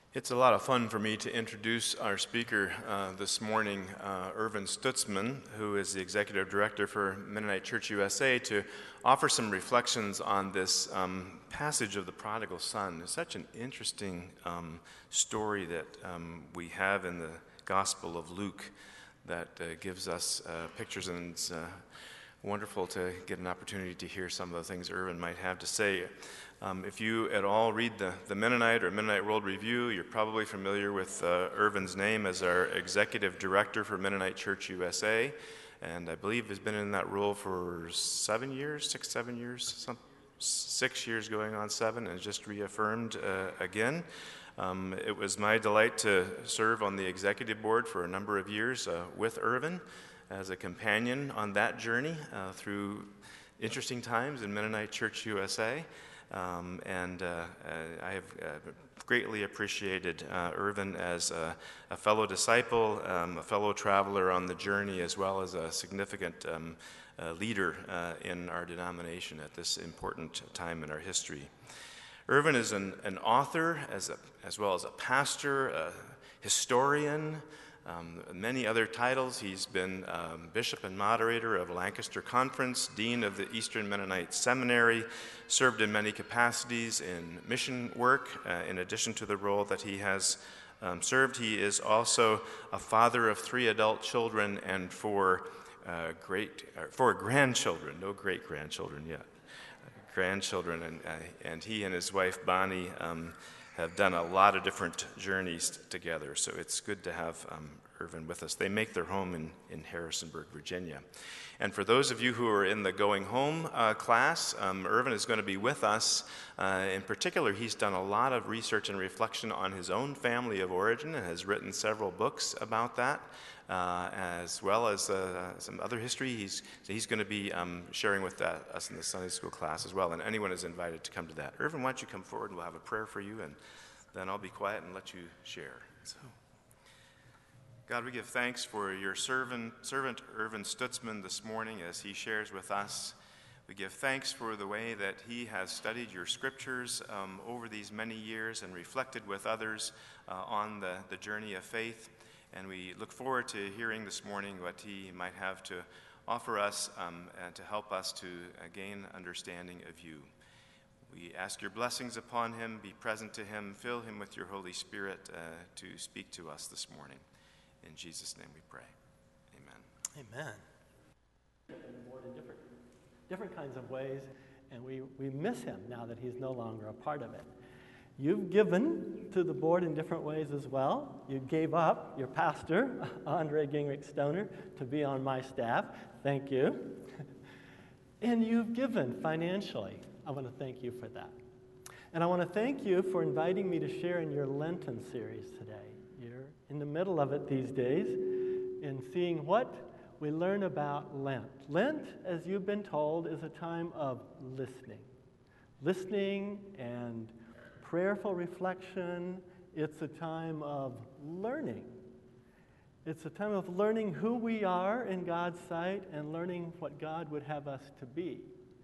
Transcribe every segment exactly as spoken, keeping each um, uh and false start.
It's a lot of fun for me to introduce our speaker uh, this morning, uh, Ervin Stutzman, who is the Executive Director for Mennonite Church U S A, to offer some reflections on this um, passage of the prodigal son. It's such an interesting um, story that um, we have in the Gospel of Luke that uh, gives us uh, pictures, and it's uh, wonderful to get an opportunity to hear some of the things Ervin might have to say. Um, if you at all read the, the Mennonite or Mennonite World Review, you're probably familiar with uh, Ervin's name as our Executive Director for Mennonite Church U S A, and I believe has been in that role for seven years, six, seven years, some, six years going on seven, and just reaffirmed uh, again. Um, it was my delight to serve on the executive board for a number of years uh, with Ervin as a companion on that journey uh, through interesting times in Mennonite Church U S A. Um, and uh, I have uh, greatly appreciated uh, Ervin as a, a fellow disciple, um, a fellow traveler on the journey, as well as a significant um, uh, leader uh, in our denomination at this important time in our history. Ervin is an, an author, as, a, as well as a pastor, a historian, Um, many other titles. He's been um, bishop and moderator of Lancaster Conference, dean of the Eastern Mennonite Seminary, served in many capacities in mission work, uh, in addition to the role that he has um, served. He is also a father of three adult children and four uh, great, uh, four grandchildren, no great-grandchildren yet, uh, grandchildren, and, uh, and he and his wife Bonnie um, have done a lot of different journeys together, so it's good to have um, Ervin with us. They make their home in, in Harrisonburg, Virginia. And for those of you who are in the Going Home uh, class, um, Ervin is going to be with us. Uh, in particular, he's done a lot of research and reflection on his own family of origin and has written several books about that, uh, as well as uh, some other history. He's, so he's going to be um, sharing with that, us in the Sunday school class as well, and anyone is invited to come to that. Ervin, why don't you come forward and we'll have a prayer for you, and then I'll be quiet and let you share. So, God, we give thanks for your servant, servant Ervin Stutzman this morning as he shares with us. We give thanks for the way that he has studied your scriptures um, over these many years and reflected with others uh, on the, the journey of faith. And we look forward to hearing this morning what he might have to offer us um, and to help us to uh, gain understanding of you. We ask your blessings upon him, be present to him, fill him with your Holy Spirit uh, to speak to us this morning. In Jesus' name we pray. Amen. Amen. In different, different kinds of ways, and we, we miss him now that he's no longer a part of it. You've given to the board in different ways as well. You gave up your pastor, Andre Gingrich Stoner, to be on my staff. Thank you. And you've given financially. I want to thank you for that. And I want to thank you for inviting me to share in your Lenten series today. You're in the middle of it these days in seeing what we learn about Lent. Lent, as you've been told, is a time of listening. Listening and prayerful reflection. It's a time of learning. It's a time of learning who we are in God's sight and learning what God would have us to be.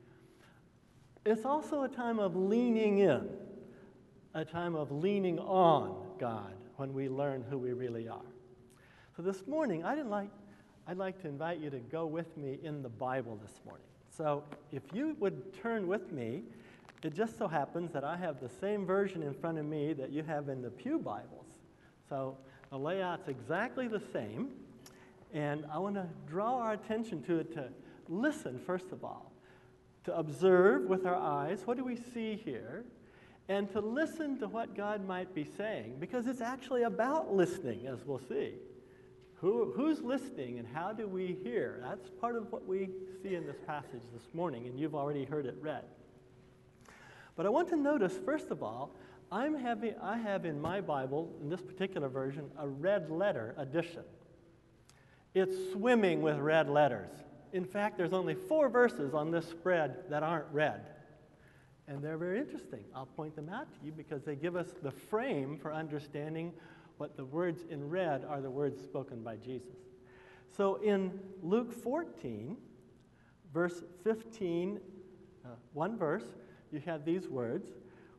It's also a time of leaning in, a time of leaning on God when we learn who we really are. So this morning, I'd like, I'd like to invite you to go with me in the Bible this morning. So if you would turn with me, it just so happens that I have the same version in front of me that you have in the Pew Bibles. So the layout's exactly the same, and I want to draw our attention to it to listen, first of all, to observe with our eyes, what do we see here, and to listen to what God might be saying, because it's actually about listening, as we'll see. Who, who's listening and how do we hear? That's part of what we see in this passage this morning, and you've already heard it read. But I want to notice, first of all, I'm having, I have in my Bible, in this particular version, a red letter edition. It's swimming with red letters. In fact, there's only four verses on this spread that aren't red. And they're very interesting. I'll point them out to you because they give us the frame for understanding what the words in red are the words spoken by Jesus. So in Luke fourteen, verse fifteen, uh, one verse, you have these words,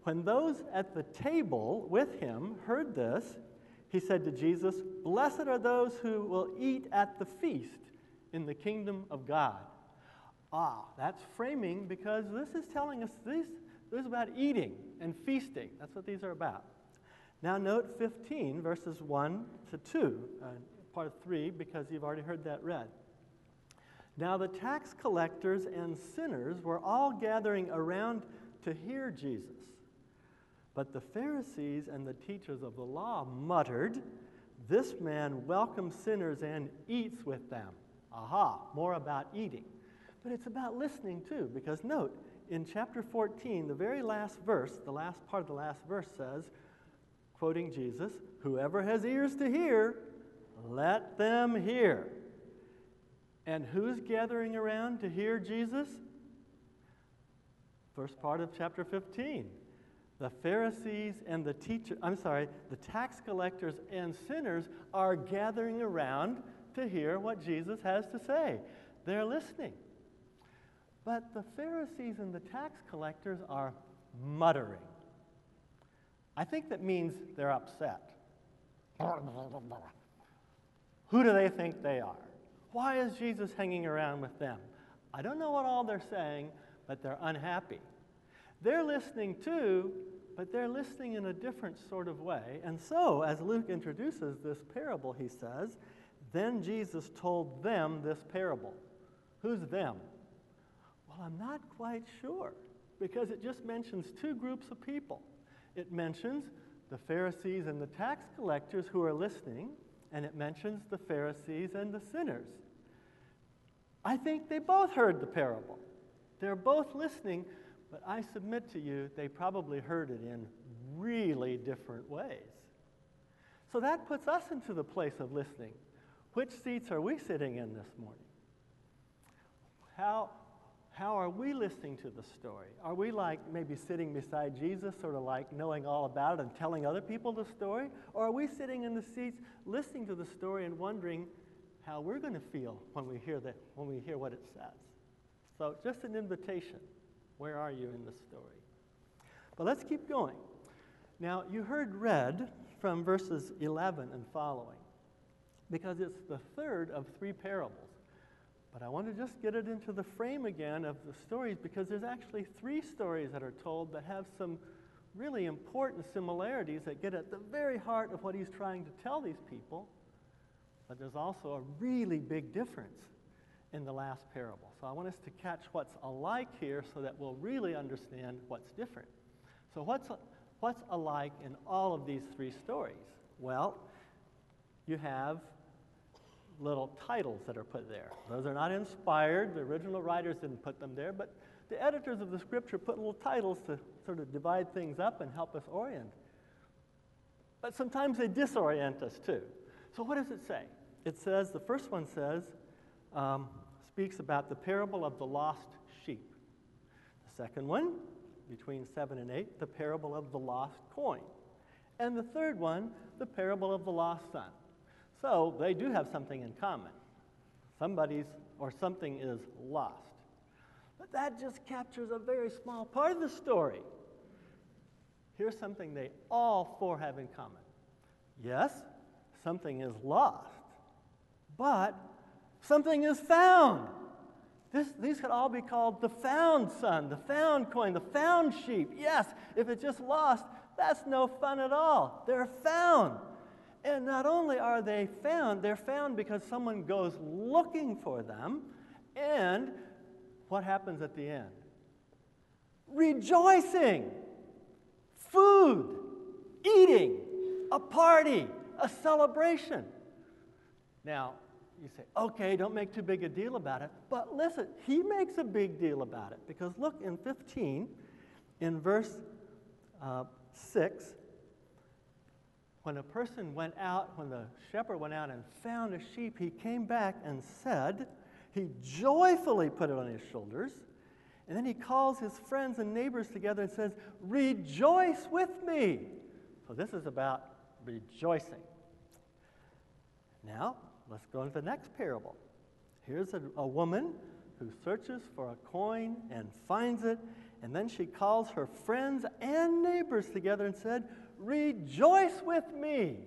When those at the table with him heard this, he said to Jesus, "Blessed are those who will eat at the feast in the kingdom of God." Ah, that's framing, because this is telling us this, this is about eating and feasting. That's what these are about. Now note fifteen, verses one to two, uh, part of three, because you've already heard that read. Now the tax collectors and sinners were all gathering around to hear Jesus. But the Pharisees and the teachers of the law muttered, "This man welcomes sinners and eats with them." Aha, more about eating. But it's about listening too, because note, in chapter fourteen, the very last verse, the last part of the last verse says, quoting Jesus, "Whoever has ears to hear, let them hear." And who's gathering around to hear Jesus? First part of chapter fifteen. The Pharisees and the teacher, I'm sorry, the tax collectors and sinners are gathering around to hear what Jesus has to say. They're listening. But the Pharisees and the tax collectors are muttering. I think that means they're upset. Who do they think they are? Why is Jesus hanging around with them? I don't know what all they're saying, but they're unhappy. They're listening too, but they're listening in a different sort of way. And so, as Luke introduces this parable, he says, then Jesus told them this parable. Who's them? Well, I'm not quite sure, because it just mentions two groups of people. It mentions the Pharisees and the tax collectors who are listening, and it mentions the Pharisees and the sinners. I think they both heard the parable. They're both listening, but I submit to you, they probably heard it in really different ways. So that puts us into the place of listening. Which seats are we sitting in this morning? How, how are we listening to the story? Are we like maybe sitting beside Jesus, sort of like knowing all about it and telling other people the story? Or are we sitting in the seats listening to the story and wondering how we're going to feel when we hear that, when we hear what it says? So just an invitation. Where are you in the story? But let's keep going. Now, you heard read from verses eleven and following, because it's the third of three parables. But I want to just get it into the frame again of the stories, because there's actually three stories that are told that have some really important similarities that get at the very heart of what he's trying to tell these people. But there's also a really big difference in the last parable. So I want us to catch what's alike here so that we'll really understand what's different. So what's, what's alike in all of these three stories? Well, you have little titles that are put there. Those are not inspired. The original writers didn't put them there, but the editors of the scripture put little titles to sort of divide things up and help us orient. But sometimes they disorient us too. So what does it say? It says, the first one says, um, speaks about the parable of the lost sheep. The second one, between seven and eight, the parable of the lost coin. And the third one, the parable of the lost son. So they do have something in common. Somebody's or something is lost. But that just captures a very small part of the story. Here's something they all four have in common. Yes, something is lost, but something is found. This, these could all be called the found son, the found coin, the found sheep. Yes, if it's just lost, that's no fun at all. They're found. And not only are they found, they're found because someone goes looking for them. And what happens at the end? Rejoicing, food, eating, a party, a celebration. Now, you say, okay, don't make too big a deal about it. But listen, he makes a big deal about it. Because look in fifteen, in verse uh, six, when a person went out, when the shepherd went out and found a sheep, he came back and said, he joyfully put it on his shoulders, and then he calls his friends and neighbors together and says, rejoice with me. So this is about rejoicing. Now, let's go into the next parable. Here's a, a woman who searches for a coin and finds it, And then she calls her friends and neighbors together and said, "Rejoice with me."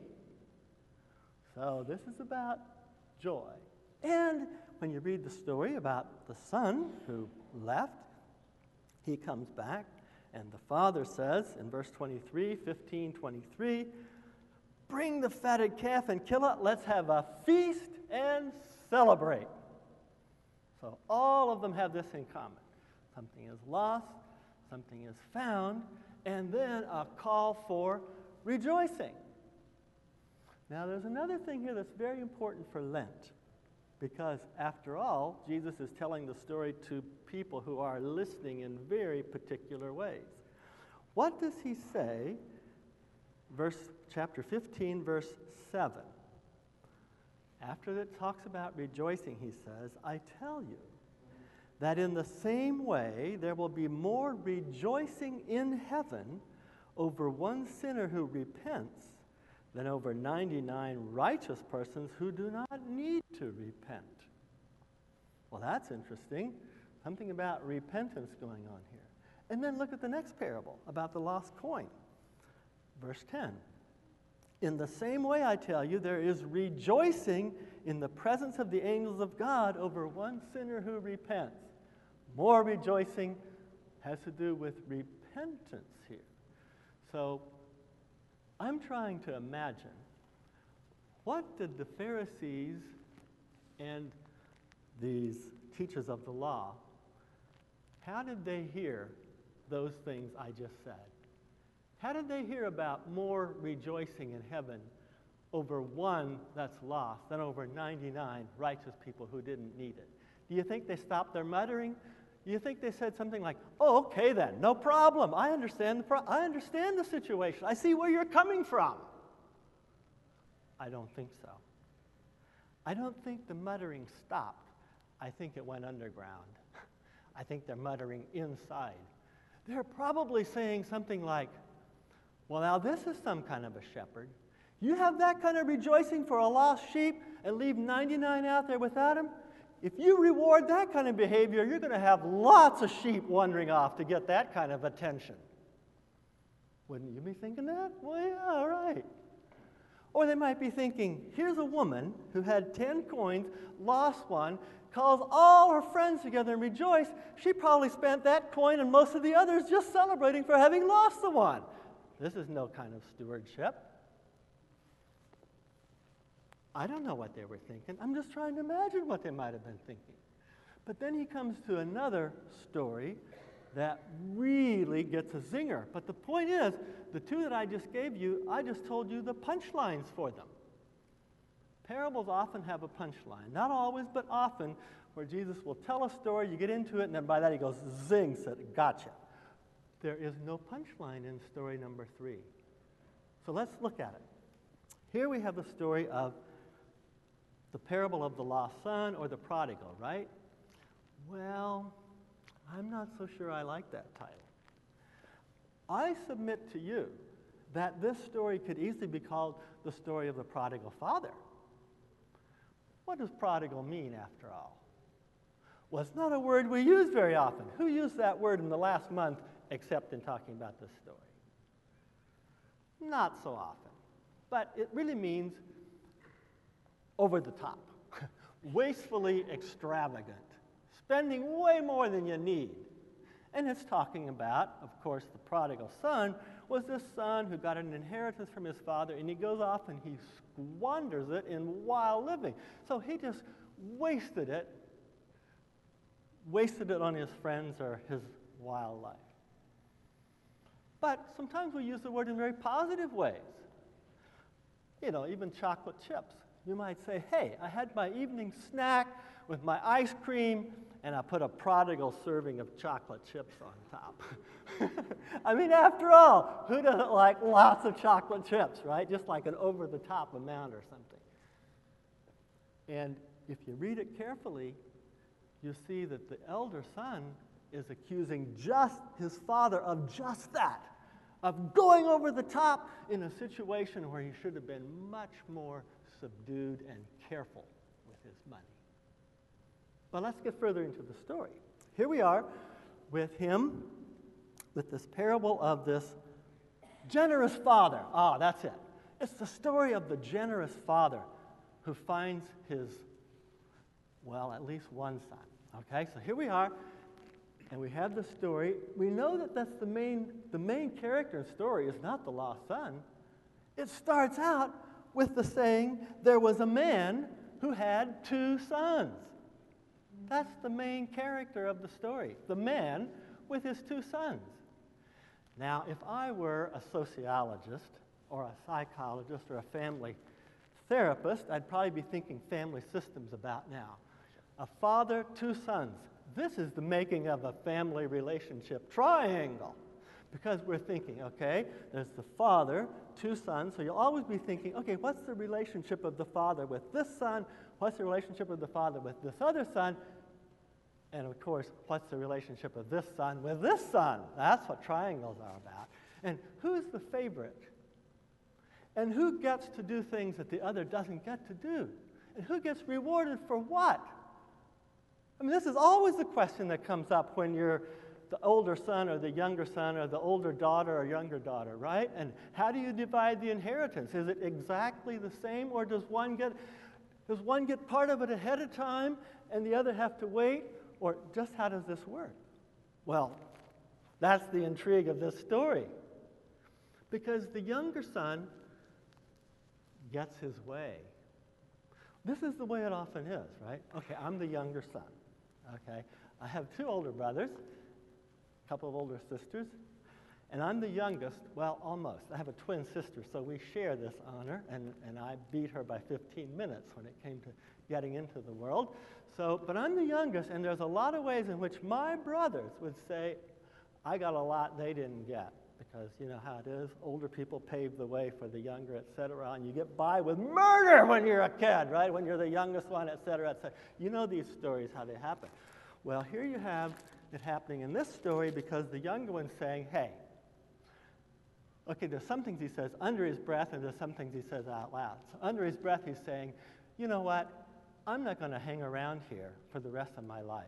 So this is about joy. And when you read the story about the son who left, he comes back, and the father says in verse twenty-three, fifteen, twenty-three, "Bring the fatted calf and kill it. Let's have a feast and celebrate." So all of them have this in common. Something is lost, something is found, and then a call for rejoicing. Now there's another thing here that's very important for Lent, because after all, Jesus is telling the story to people who are listening in very particular ways. What does he say? Verse chapter fifteen, verse seven. After it talks about rejoicing, he says, "I tell you that in the same way there will be more rejoicing in heaven over one sinner who repents than over ninety-nine righteous persons who do not need to repent." Well, that's interesting. Something about repentance going on here. And then look at the next parable about the lost coin. Verse ten. "In the same way, I tell you, there is rejoicing in the presence of the angels of God over one sinner who repents." More rejoicing has to do with repentance here. So I'm trying to imagine, what did the Pharisees and these teachers of the law, how did they hear those things I just said? How did they hear about more rejoicing in heaven over one that's lost than over ninety-nine righteous people who didn't need it? Do you think they stopped their muttering? Do you think they said something like, "Oh, okay then, no problem. I understand the pro- I understand the situation. I see where you're coming from"? I don't think so. I don't think the muttering stopped. I think it went underground. I think they're muttering inside. They're probably saying something like, "Well, now this is some kind of a shepherd. You have that kind of rejoicing for a lost sheep and leave ninety-nine out there without him? If you reward that kind of behavior, you're going to have lots of sheep wandering off to get that kind of attention." Wouldn't you be thinking that? Well, yeah, all right. Or they might be thinking, here's a woman who had ten coins, lost one, calls all her friends together and rejoice. She probably spent that coin and most of the others just celebrating for having lost the one. This is no kind of stewardship. I don't know what they were thinking. I'm just trying to imagine what they might have been thinking. But then he comes to another story that really gets a zinger. But the point is, the two that I just gave you, I just told you the punchlines for them. Parables often have a punchline. Not always, but often, where Jesus will tell a story, you get into it, and then by that he goes, zing, said, "Gotcha." There is no punchline in story number three. So let's look at it. Here we have the story of the parable of the lost son or the prodigal, right? Well, I'm not so sure I like that title. I submit to you that this story could easily be called the story of the prodigal father. What does prodigal mean, after all? Well, it's not a word we use very often. Who used that word in the last month except in talking about this story? Not so often. But it really means over the top, wastefully extravagant, spending way more than you need. And it's talking about, of course, the prodigal son was this son who got an inheritance from his father, and he goes off and he squanders it in wild living. So he just wasted it, wasted it on his friends or his wild life. But sometimes we use the word in very positive ways. You know, even chocolate chips. You might say, "Hey, I had my evening snack with my ice cream, and I put a prodigal serving of chocolate chips on top." I mean, after all, who doesn't like lots of chocolate chips, right? Just like an over-the-top amount or something. And if you read it carefully, you see that the elder son is accusing just his father of just that, of going over the top in a situation where he should have been much more subdued and careful with his money. But let's get further into the story. Here we are with him with this parable of this generous father. Ah, that's it. It's the story of the generous father who finds his, well, at least one son. Okay, so here we are, and we have the story. We know that that's the main, the main character in the story is not the lost son. It starts out with the saying, there was a man who had two sons. That's the main character of the story, the man with his two sons. Now, if I were a sociologist or a psychologist or a family therapist, I'd probably be thinking family systems about now. A father, two sons. This is the making of a family relationship triangle. Because we're thinking, okay, there's the father, two sons, so you'll always be thinking, okay, what's the relationship of the father with this son? What's the relationship of the father with this other son? And of course, what's the relationship of this son with this son? That's what triangles are about. And who's the favorite? And who gets to do things that the other doesn't get to do? And who gets rewarded for what? I mean, this is always the question that comes up when you're the older son or the younger son or the older daughter or younger daughter, right? And how do you divide the inheritance? Is it exactly the same, or does one get does one get part of it ahead of time and the other have to wait? Or just how does this work? Well, that's the intrigue of this story. Because the younger son gets his way. This is the way it often is, right? Okay, I'm the younger son. Okay, I have two older brothers, a couple of older sisters, and I'm the youngest, well, almost. I have a twin sister, so we share this honor, and, and I beat her by fifteen minutes when it came to getting into the world. So, but I'm the youngest, and there's a lot of ways in which my brothers would say, I got a lot they didn't get, because you know how it is. Older people pave the way for the younger, et cetera, and you get by with murder when you're a kid, right? When you're the youngest one, et cetera, et cetera. You know these stories, how they happen. Well, here you have it happening in this story because the younger one's saying, hey, okay, there's some things he says under his breath, and there's some things he says out loud. So under his breath, he's saying, you know what? I'm not going to hang around here for the rest of my life.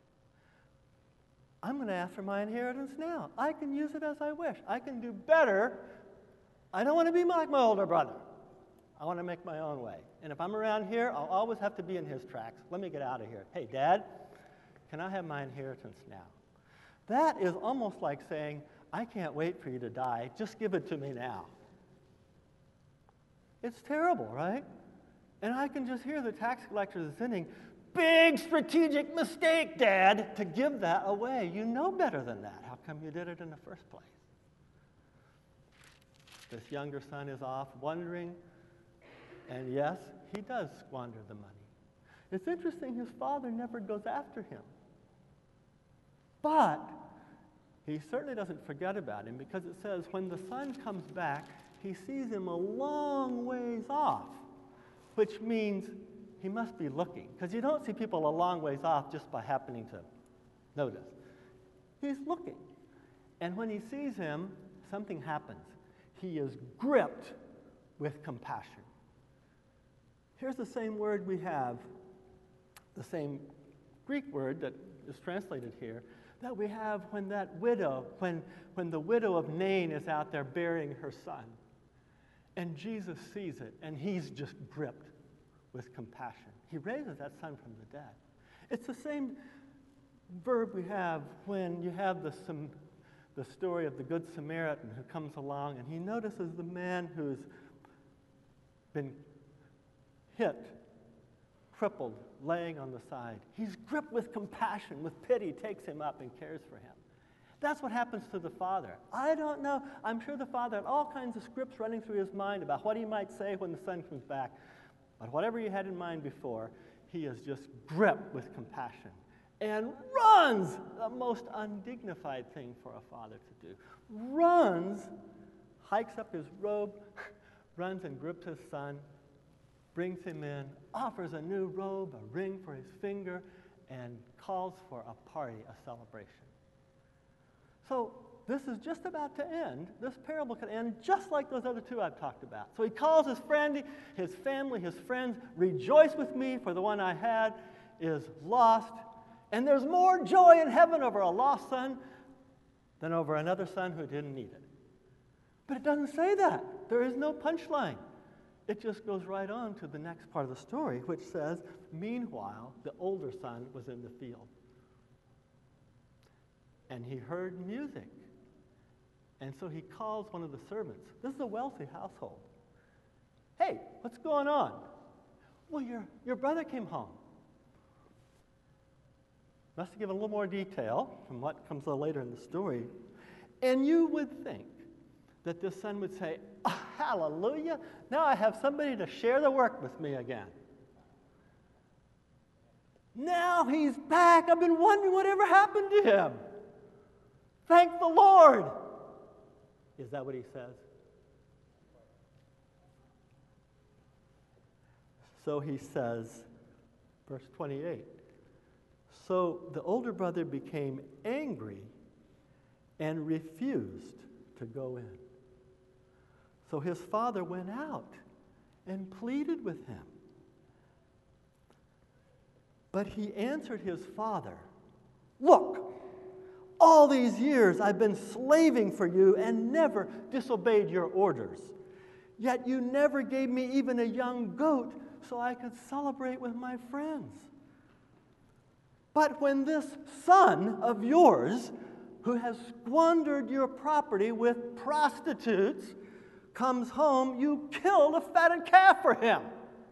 I'm going to ask for my inheritance now. I can use it as I wish. I can do better. I don't want to be like my older brother. I want to make my own way. And if I'm around here, I'll always have to be in his tracks. Let me get out of here. Hey, Dad, can I have my inheritance now? That is almost like saying, I can't wait for you to die. Just give it to me now. It's terrible, right? And I can just hear the tax collectors saying, big strategic mistake, Dad, to give that away. You know better than that. How come you did it in the first place? This younger son is off wondering, and yes, he does squander the money. It's interesting, his father never goes after him. But he certainly doesn't forget about him, because it says when the son comes back, he sees him a long ways off, which means he must be looking, because you don't see people a long ways off just by happening to notice. He's looking. And when he sees him, something happens. He is gripped with compassion. Here's the same word we have, the same Greek word that is translated here, that we have when that widow, when, when the widow of Nain is out there burying her son. And Jesus sees it, and he's just gripped with compassion. He raises that son from the dead. It's the same verb we have when you have the, the story of the Good Samaritan who comes along, and he notices the man who's been hit, crippled, laying on the side. He's gripped with compassion, with pity, takes him up and cares for him. That's what happens to the father. I don't know. I'm sure the father had all kinds of scripts running through his mind about what he might say when the son comes back. But whatever he had in mind before, he is just gripped with compassion and runs, the most undignified thing for a father to do. Runs, hikes up his robe, runs and grips his son, brings him in, offers a new robe, a ring for his finger, and calls for a party, a celebration. So this is just about to end. This parable could end just like those other two I've talked about. So he calls his friend, his family, his friends, rejoice with me, for the one I had is lost. And there's more joy in heaven over a lost son then over another son who didn't need it. But it doesn't say that. There is no punchline. It just goes right on to the next part of the story, which says, meanwhile, the older son was in the field. And he heard music. And so he calls one of the servants. This is a wealthy household. Hey, what's going on? Well, your, your brother came home. Must give a little more detail from what comes a little later in the story. And you would think that this son would say, oh, hallelujah, now I have somebody to share the work with me again. Now he's back. I've been wondering whatever happened to him. Thank the Lord. Is that what he says? So he says, verse twenty-eight, so the older brother became angry and refused to go in. So his father went out and pleaded with him. But he answered his father, look, all these years I've been slaving for you and never disobeyed your orders. Yet you never gave me even a young goat so I could celebrate with my friends. But when this son of yours, who has squandered your property with prostitutes, comes home, you killed a fatted calf for him.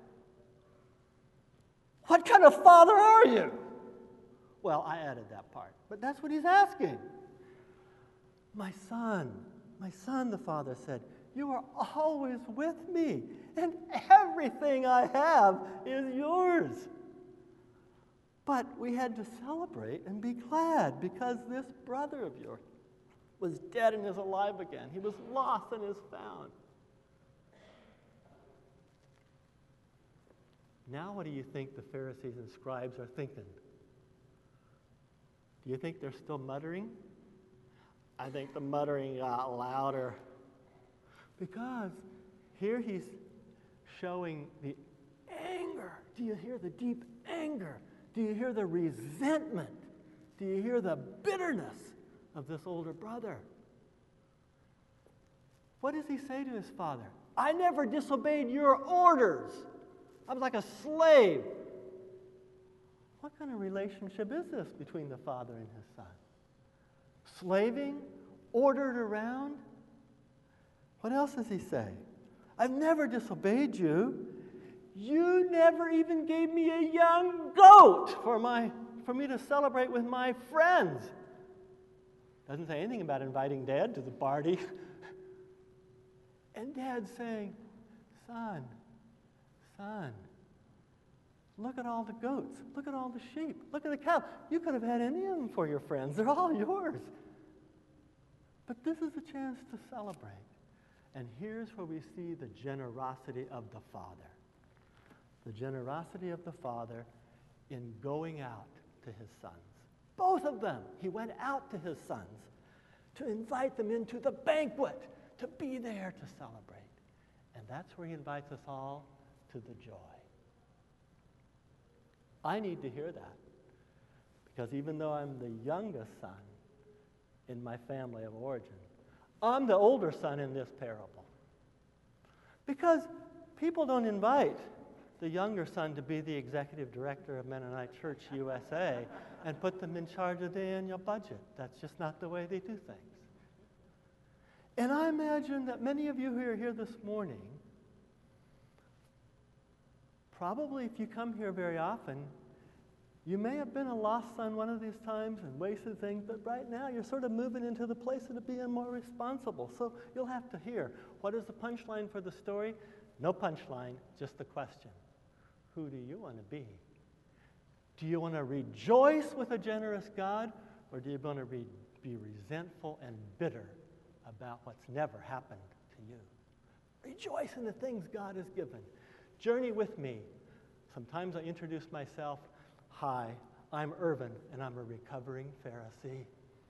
What kind of father are you? Well, I added that part, but that's what he's asking. My son, my son, the father said, you are always with me, and everything I have is yours. But we had to celebrate and be glad because this brother of yours was dead and is alive again. He was lost and is found. Now what do you think the Pharisees and scribes are thinking? Do you think they're still muttering? I think the muttering got louder. Because here he's showing the anger. Do you hear the deep anger? Do you hear the resentment? Do you hear the bitterness of this older brother? What does he say to his father? I never disobeyed your orders. I was like a slave. What kind of relationship is this between the father and his son? Slaving? Ordered around? What else does he say? I've never disobeyed you. You never even gave me a young goat for, my, for me to celebrate with my friends. Doesn't say anything about inviting Dad to the party. And Dad's saying, son, son, look at all the goats. Look at all the sheep. Look at the cow. You could have had any of them for your friends. They're all yours. But this is a chance to celebrate. And here's where we see the generosity of the Father. The generosity of the Father in going out to his sons. Both of them. He went out to his sons to invite them into the banquet, to be there to celebrate. And that's where he invites us all to the joy. I need to hear that. Because even though I'm the youngest son in my family of origin, I'm the older son in this parable. Because people don't invite the younger son to be the executive director of Mennonite Church U S A and put them in charge of the annual budget. That's just not the way they do things. And I imagine that many of you who are here this morning, probably if you come here very often, you may have been a lost son one of these times and wasted things, but right now you're sort of moving into the place of being more responsible. So you'll have to hear, what is the punchline for the story? No punchline, just the question. Who do you want to be? Do you want to rejoice with a generous God, or do you want to re- be resentful and bitter about what's never happened to you? Rejoice in the things God has given. Journey with me. Sometimes I introduce myself. Hi, I'm Irvin, and I'm a recovering Pharisee.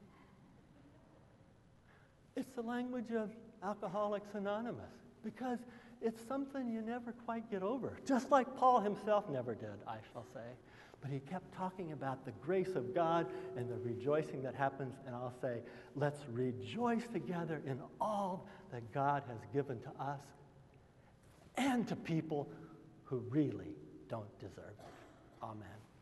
It's the language of Alcoholics Anonymous, because it's something you never quite get over, just like Paul himself never did, I shall say. But he kept talking about the grace of God and the rejoicing that happens, and I'll say, let's rejoice together in all that God has given to us and to people who really don't deserve it. Amen.